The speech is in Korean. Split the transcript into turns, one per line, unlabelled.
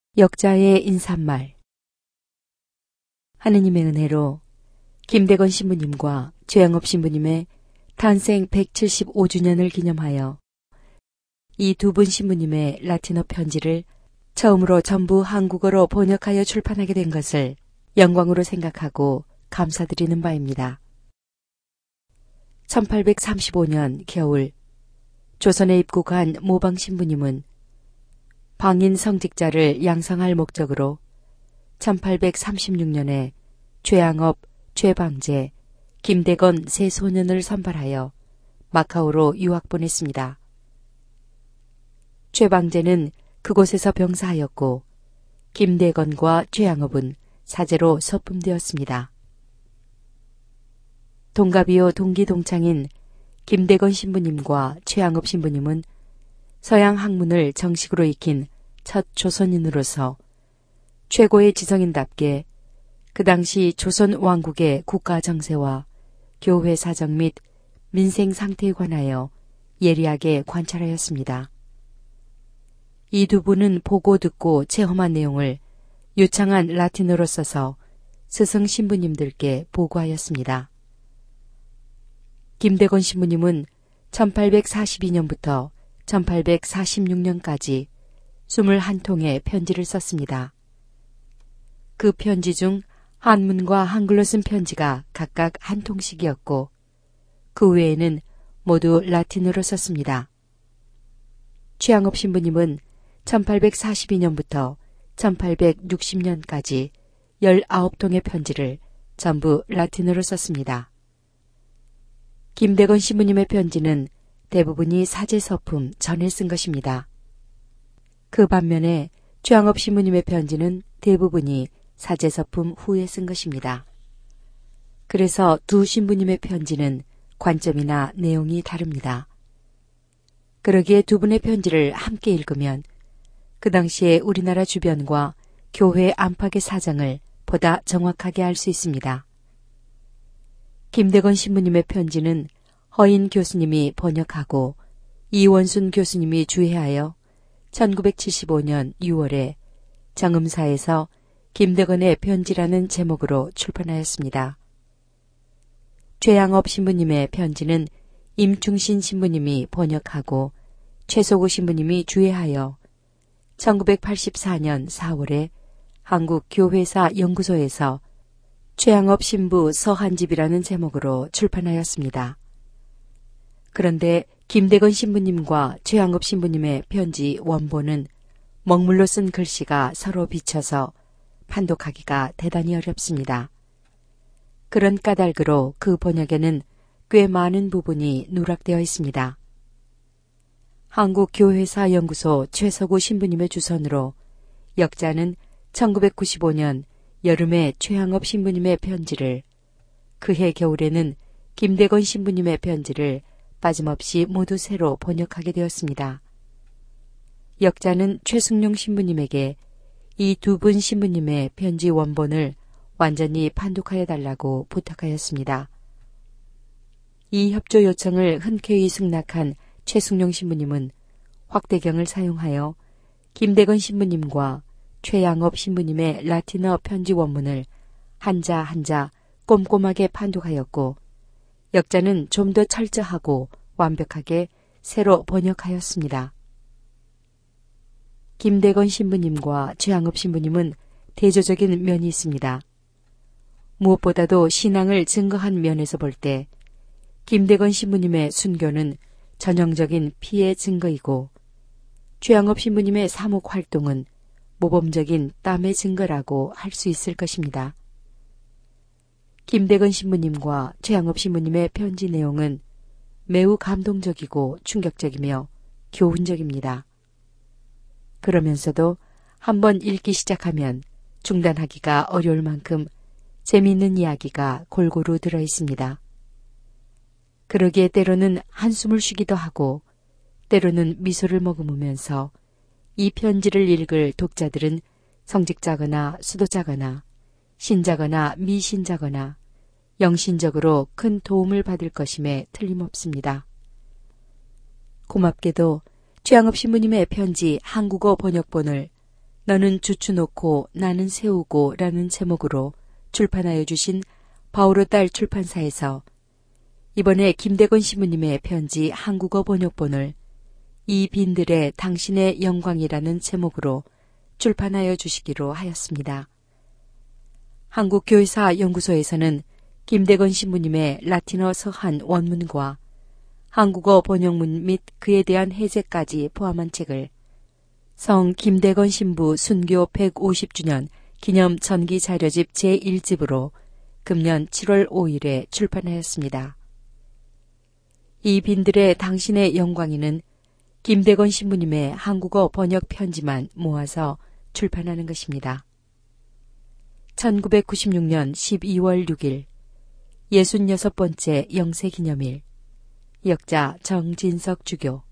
역자의 인사말. 하느님의 은혜로 김대건 신부님과 최양업 신부님의 탄생 175주년을 기념하여 이 두 분 신부님의 라틴어 편지를 처음으로 전부 한국어로 번역하여 출판하게 된 것을 영광으로 생각하고 감사드리는 바입니다. 1835년 겨울 조선에 입국한 모방 신부님은 방인 성직자를 양성할 목적으로 1836년에 최양업, 최방제, 김대건 세 소년을 선발하여 마카오로 유학 보냈습니다. 최방제는 그곳에서 병사하였고 김대건과 최양업은 사제로 서품되었습니다. 동갑이요 동기동창인 김대건 신부님과 최양업 신부님은 서양 학문을 정식으로 익힌 첫 조선인으로서 최고의 지성인답게 그 당시 조선 왕국의 국가 정세와 교회 사정 및 민생 상태에 관하여 예리하게 관찰하였습니다. 이 두 분은 보고 듣고 체험한 내용을 유창한 라틴어로 써서 스승 신부님들께 보고하였습니다. 김대건 신부님은 1842년부터 1846년까지 21통의 편지를 썼습니다. 그 편지 중 한문과 한글로 쓴 편지가 각각 한 통씩이었고 그 외에는 모두 라틴어로 썼습니다. 최양업 신부님은 1842년부터 1860년까지 19통의 편지를 전부 라틴어로 썼습니다. 김대건 신부님의 편지는 대부분이 사제서품 전에 쓴 것입니다. 그 반면에 최양업 신부님의 편지는 대부분이 사제서품 후에 쓴 것입니다. 그래서 두 신부님의 편지는 관점이나 내용이 다릅니다. 그러기에 두 분의 편지를 함께 읽으면 그 당시에 우리나라 주변과 교회 안팎의 사정을 보다 정확하게 알 수 있습니다. 김대건 신부님의 편지는 허인 교수님이 번역하고 이원순 교수님이 주해하여 1975년 6월에 정음사에서 김대건의 편지라는 제목으로 출판하였습니다. 최양업 신부님의 편지는 임충신 신부님이 번역하고 최소구 신부님이 주해하여 1984년 4월에 한국교회사 연구소에서 최양업 신부 서한집이라는 제목으로 출판하였습니다. 그런데 김대건 신부님과 최양업 신부님의 편지 원본은 먹물로 쓴 글씨가 서로 비쳐서 판독하기가 대단히 어렵습니다. 그런 까닭으로 그 번역에는 꽤 많은 부분이 누락되어 있습니다. 한국교회사 연구소 최서구 신부님의 주선으로 역자는 1995년 여름에 최양업 신부님의 편지를, 그해 겨울에는 김대건 신부님의 편지를 빠짐없이 모두 새로 번역하게 되었습니다. 역자는 최승용 신부님에게 이 두 분 신부님의 편지 원본을 완전히 판독하여 달라고 부탁하였습니다. 이 협조 요청을 흔쾌히 승낙한 최승용 신부님은 확대경을 사용하여 김대건 신부님과 최양업 신부님의 라틴어 편지 원문을 한자 한자 꼼꼼하게 판독하였고 역자는 좀 더 철저하고 완벽하게 새로 번역하였습니다. 김대건 신부님과 최양업 신부님은 대조적인 면이 있습니다. 무엇보다도 신앙을 증거한 면에서 볼 때 김대건 신부님의 순교는 전형적인 피의 증거이고 최양업 신부님의 사목 활동은 모범적인 땀의 증거라고 할 수 있을 것입니다. 김대건 신부님과 최양업 신부님의 편지 내용은 매우 감동적이고 충격적이며 교훈적입니다. 그러면서도 한번 읽기 시작하면 중단하기가 어려울 만큼 재미있는 이야기가 골고루 들어 있습니다. 그러기에 때로는 한숨을 쉬기도 하고 때로는 미소를 머금으면서 이 편지를 읽을 독자들은 성직자거나 수도자거나 신자거나 미신자거나 영신적으로 큰 도움을 받을 것임에 틀림없습니다. 고맙게도 최양업 신부님의 편지 한국어 번역본을 너는 주추놓고 나는 세우고 라는 제목으로 출판하여 주신 바오로 딸 출판사에서 이번에 김대건 신부님의 편지 한국어 번역본을 이 빈들의 당신의 영광이라는 제목으로 출판하여 주시기로 하였습니다. 한국교회사 연구소에서는 김대건 신부님의 라틴어 서한 원문과 한국어 번역문 및 그에 대한 해제까지 포함한 책을 성 김대건 신부 순교 150주년 기념 전기 자료집 제1집으로 금년 7월 5일에 출판하였습니다. 이 빈들의 당신의 영광이는 김대건 신부님의 한국어 번역 편지만 모아서 출판하는 것입니다. 1996년 12월 6일 66번째 영세기념일 역자 정진석 주교